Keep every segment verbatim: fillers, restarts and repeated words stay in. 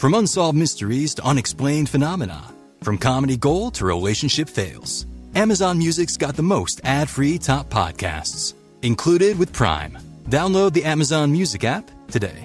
From unsolved mysteries to unexplained phenomena, from comedy gold to relationship fails, Amazon Music's got the most ad-free top podcasts, included with Prime. Download the Amazon Music app today.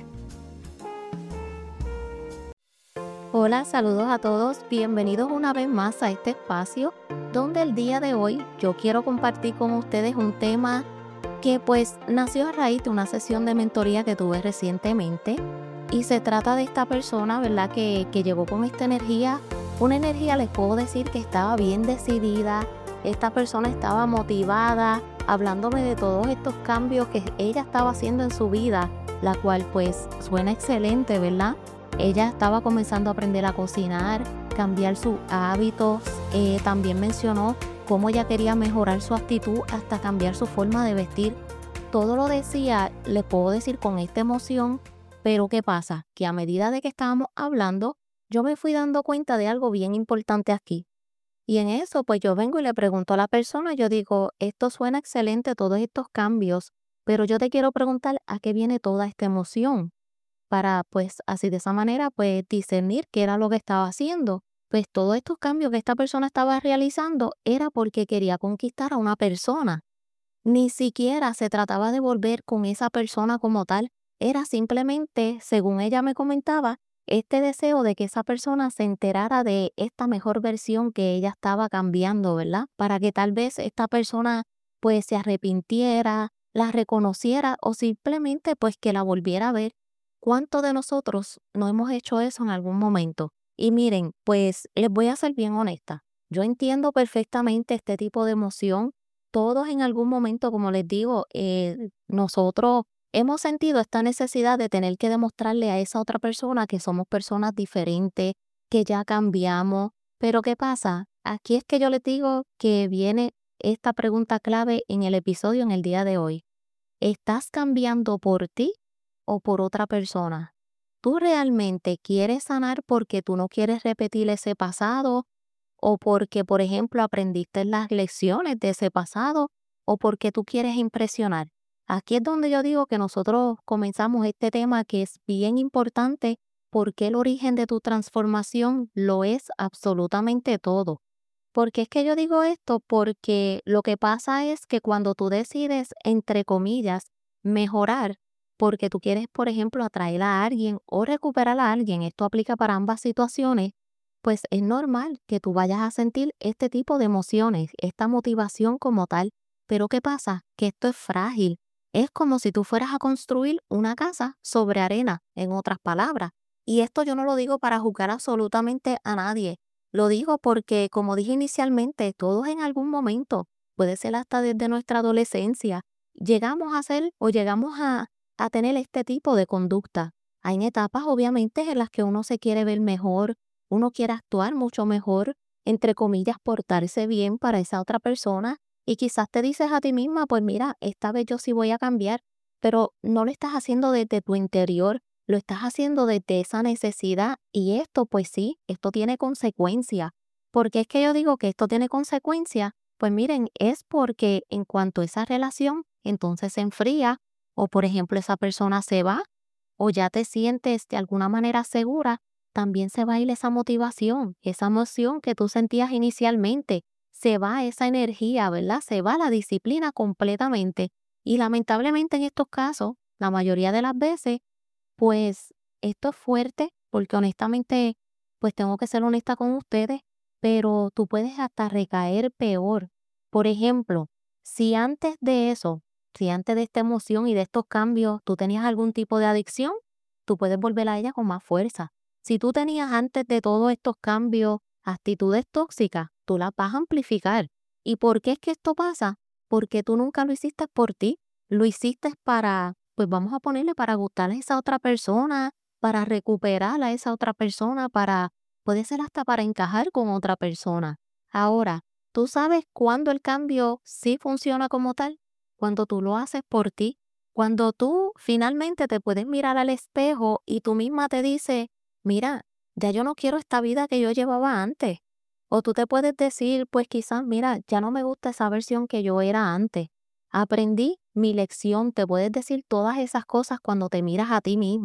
Hola, saludos a todos. Bienvenidos una vez más a este espacio donde el día de hoy yo quiero compartir con ustedes un tema que pues nació a raíz de una sesión de mentoría que tuve recientemente. Y se trata de esta persona, ¿verdad? Que, que llegó con esta energía. Una energía, les puedo decir que estaba bien decidida. Esta persona estaba motivada, hablándome de todos estos cambios que ella estaba haciendo en su vida, la cual pues suena excelente, ¿verdad? Ella estaba comenzando a aprender a cocinar, cambiar sus hábitos. Eh, también mencionó cómo ella quería mejorar su actitud hasta cambiar su forma de vestir. Todo lo decía, les puedo decir, con esta emoción. Pero ¿qué pasa? Que a medida de que estábamos hablando, yo me fui dando cuenta de algo bien importante aquí. Y en eso, pues yo vengo y le pregunto a la persona, yo digo, esto suena excelente, todos estos cambios, pero yo te quiero preguntar a qué viene toda esta emoción, para pues así de esa manera, pues discernir qué era lo que estaba haciendo. Pues todos estos cambios que esta persona estaba realizando era porque quería conquistar a una persona. Ni siquiera se trataba de volver con esa persona como tal. Era simplemente, según ella me comentaba, este deseo de que esa persona se enterara de esta mejor versión que ella estaba cambiando, ¿verdad? Para que tal vez esta persona pues se arrepintiera, la reconociera o simplemente pues que la volviera a ver. ¿Cuántos de nosotros no hemos hecho eso en algún momento? Y miren, pues les voy a ser bien honesta. Yo entiendo perfectamente este tipo de emoción. Todos en algún momento, como les digo, eh, nosotros hemos sentido esta necesidad de tener que demostrarle a esa otra persona que somos personas diferentes, que ya cambiamos. Pero ¿qué pasa? Aquí es que yo les digo que viene esta pregunta clave en el episodio en el día de hoy. ¿Estás cambiando por ti o por otra persona? ¿Tú realmente quieres sanar porque tú no quieres repetir ese pasado? ¿O porque, por ejemplo, aprendiste las lecciones de ese pasado? ¿O porque tú quieres impresionar? Aquí es donde yo digo que nosotros comenzamos este tema que es bien importante porque el origen de tu transformación lo es absolutamente todo. ¿Por qué es que yo digo esto? Porque lo que pasa es que cuando tú decides, entre comillas, mejorar, porque tú quieres, por ejemplo, atraer a alguien o recuperar a alguien, esto aplica para ambas situaciones, pues es normal que tú vayas a sentir este tipo de emociones, esta motivación como tal. Pero ¿qué pasa? Que esto es frágil. Es como si tú fueras a construir una casa sobre arena, en otras palabras. Y esto yo no lo digo para juzgar absolutamente a nadie. Lo digo porque, como dije inicialmente, todos en algún momento, puede ser hasta desde nuestra adolescencia, llegamos a hacer o llegamos a, a tener este tipo de conducta. Hay etapas, obviamente, en las que uno se quiere ver mejor, uno quiere actuar mucho mejor, entre comillas, portarse bien para esa otra persona, y quizás te dices a ti misma, pues mira, esta vez yo sí voy a cambiar, pero no lo estás haciendo desde tu interior, lo estás haciendo desde esa necesidad y esto, pues sí, esto tiene consecuencias. ¿Por qué es que yo digo que esto tiene consecuencias? Pues miren, es porque en cuanto esa relación entonces se enfría o por ejemplo esa persona se va o ya te sientes de alguna manera segura, también se va a ir esa motivación, esa emoción que tú sentías inicialmente. Se va esa energía, ¿verdad? Se va la disciplina completamente. Y lamentablemente en estos casos, la mayoría de las veces, pues esto es fuerte porque honestamente, pues tengo que ser honesta con ustedes, pero tú puedes hasta recaer peor. Por ejemplo, si antes de eso, si antes de esta emoción y de estos cambios, tú tenías algún tipo de adicción, tú puedes volver a ella con más fuerza. Si tú tenías antes de todos estos cambios actitudes tóxicas, tú las vas a amplificar. ¿Y por qué es que esto pasa? Porque tú nunca lo hiciste por ti, lo hiciste para, pues vamos a ponerle para gustar a esa otra persona, para recuperar a esa otra persona, para, puede ser hasta para encajar con otra persona. Ahora, ¿tú sabes cuándo el cambio sí funciona como tal? Cuando tú lo haces por ti, cuando tú finalmente te puedes mirar al espejo y tú misma te dices, mira, ya yo no quiero esta vida que yo llevaba antes. O tú te puedes decir, pues quizás, mira, ya no me gusta esa versión que yo era antes. Aprendí mi lección, te puedes decir todas esas cosas cuando te miras a ti misma.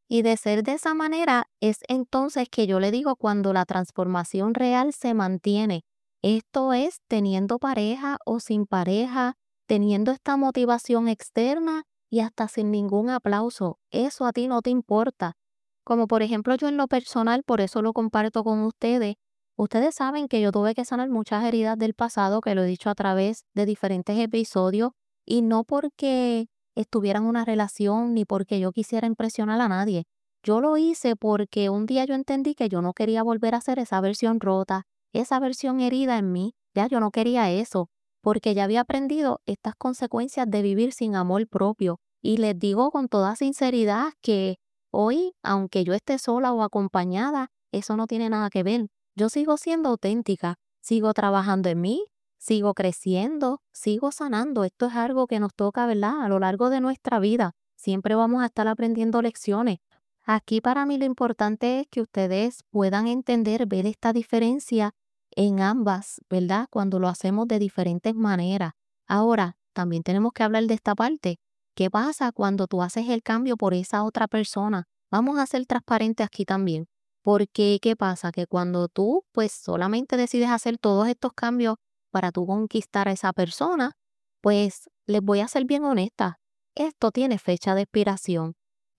Y de ser de esa manera es entonces que yo le digo cuando la transformación real se mantiene. Esto es teniendo pareja o sin pareja, teniendo esta motivación externa y hasta sin ningún aplauso. Eso a ti no te importa. Como por ejemplo yo en lo personal, por eso lo comparto con ustedes. Ustedes saben que yo tuve que sanar muchas heridas del pasado, que lo he dicho a través de diferentes episodios, y no porque estuviera en una relación ni porque yo quisiera impresionar a nadie. Yo lo hice porque un día yo entendí que yo no quería volver a ser esa versión rota, esa versión herida en mí. Ya yo no quería eso, porque ya había aprendido estas consecuencias de vivir sin amor propio. Y les digo con toda sinceridad que hoy, aunque yo esté sola o acompañada, eso no tiene nada que ver. Yo sigo siendo auténtica, sigo trabajando en mí, sigo creciendo, sigo sanando. Esto es algo que nos toca, ¿verdad? A lo largo de nuestra vida. Siempre vamos a estar aprendiendo lecciones. Aquí para mí lo importante es que ustedes puedan entender, ver esta diferencia en ambas, ¿verdad? Cuando lo hacemos de diferentes maneras. Ahora, también tenemos que hablar de esta parte. ¿Qué pasa cuando tú haces el cambio por esa otra persona? Vamos a ser transparentes aquí también. Porque, ¿qué pasa? Que cuando tú, pues, solamente decides hacer todos estos cambios para tú conquistar a esa persona, pues, les voy a ser bien honesta. Esto tiene fecha de expiración.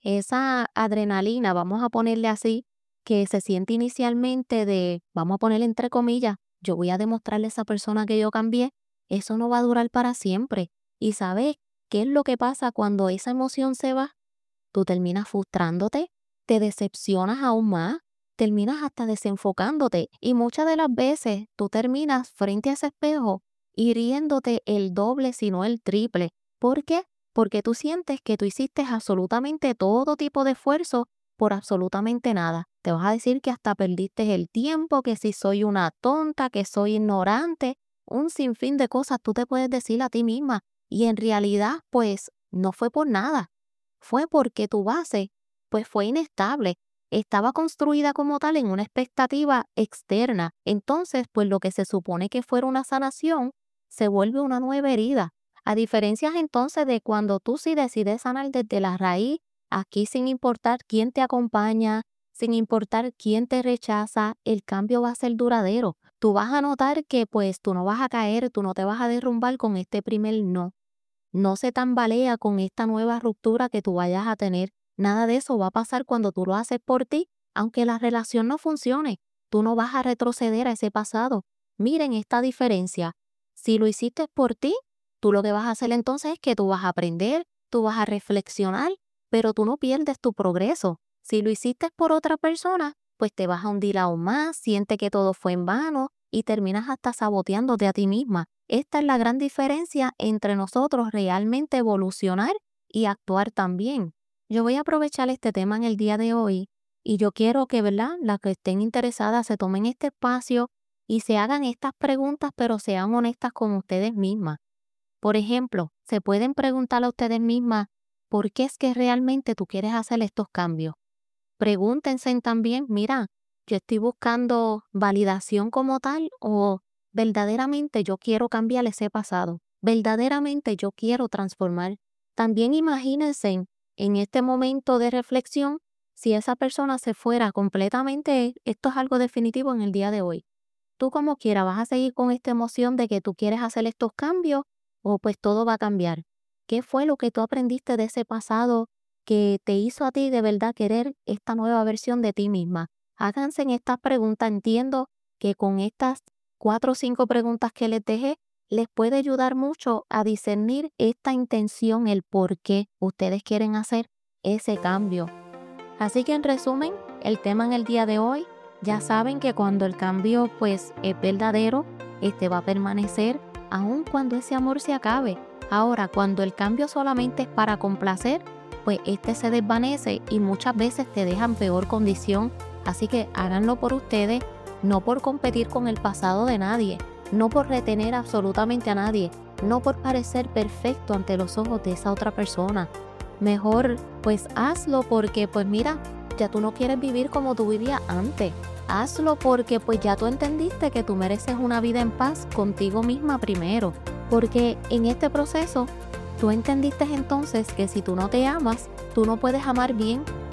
Esa adrenalina, vamos a ponerle así, que se siente inicialmente de, vamos a ponerle entre comillas, yo voy a demostrarle a esa persona que yo cambié, eso no va a durar para siempre. ¿Y sabes qué es lo que pasa cuando esa emoción se va? Tú terminas frustrándote, te decepcionas aún más, terminas hasta desenfocándote y muchas de las veces tú terminas frente a ese espejo hiriéndote el doble, si no el triple. ¿Por qué? Porque tú sientes que tú hiciste absolutamente todo tipo de esfuerzo por absolutamente nada. Te vas a decir que hasta perdiste el tiempo, que si soy una tonta, que soy ignorante, un sinfín de cosas tú te puedes decir a ti misma y en realidad pues no fue por nada. Fue porque tu base pues fue inestable, estaba construida como tal en una expectativa externa. Entonces, pues lo que se supone que fuera una sanación se vuelve una nueva herida. A diferencia entonces de cuando tú sí decides sanar desde la raíz, aquí sin importar quién te acompaña, sin importar quién te rechaza, el cambio va a ser duradero. Tú vas a notar que pues tú no vas a caer, tú no te vas a derrumbar con este primer no. No se tambalea con esta nueva ruptura que tú vayas a tener. Nada de eso va a pasar cuando tú lo haces por ti, aunque la relación no funcione. Tú no vas a retroceder a ese pasado. Miren esta diferencia. Si lo hiciste por ti, tú lo que vas a hacer entonces es que tú vas a aprender, tú vas a reflexionar, pero tú no pierdes tu progreso. Si lo hiciste por otra persona, pues te vas a hundir aún más, siente que todo fue en vano y terminas hasta saboteándote a ti misma. Esta es la gran diferencia entre nosotros realmente evolucionar y actuar también. Yo voy a aprovechar este tema en el día de hoy y yo quiero que, ¿verdad?, las que estén interesadas se tomen este espacio y se hagan estas preguntas, pero sean honestas con ustedes mismas. Por ejemplo, se pueden preguntar a ustedes mismas, ¿por qué es que realmente tú quieres hacer estos cambios? Pregúntense también, mira, yo estoy buscando validación como tal o verdaderamente yo quiero cambiar ese pasado. Verdaderamente yo quiero transformar. También imagínense en este momento de reflexión si esa persona se fuera completamente, esto es algo definitivo en el día de hoy. Tú como quieras, ¿vas a seguir con esta emoción de que tú quieres hacer estos cambios o pues todo va a cambiar? ¿Qué fue lo que tú aprendiste de ese pasado que te hizo a ti de verdad querer esta nueva versión de ti misma? Háganse en estas preguntas. Entiendo que con estas cuatro o cinco preguntas que les dejé, les puede ayudar mucho a discernir esta intención, el por qué ustedes quieren hacer ese cambio. Así que en resumen, el tema en el día de hoy, ya saben que cuando el cambio pues es verdadero, este va a permanecer aun cuando ese amor se acabe. Ahora, cuando el cambio solamente es para complacer, pues este se desvanece y muchas veces te deja en peor condición. Así que háganlo por ustedes, no por competir con el pasado de nadie, no por retener absolutamente a nadie, no por parecer perfecto ante los ojos de esa otra persona. Mejor pues hazlo porque pues mira, ya tú no quieres vivir como tú vivías antes. Hazlo porque pues ya tú entendiste que tú mereces una vida en paz contigo misma primero. Porque en este proceso tú entendiste entonces que si tú no te amas, tú no puedes amar bien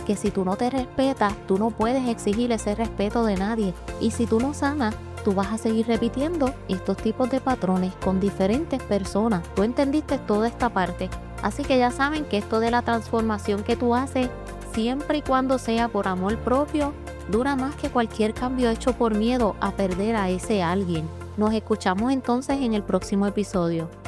que si tú no te respetas, tú no puedes exigir ese respeto de nadie. Y si tú no sanas, tú vas a seguir repitiendo estos tipos de patrones con diferentes personas. Tú entendiste toda esta parte. Así que ya saben que esto de la transformación que tú haces, siempre y cuando sea por amor propio, dura más que cualquier cambio hecho por miedo a perder a ese alguien. Nos escuchamos entonces en el próximo episodio.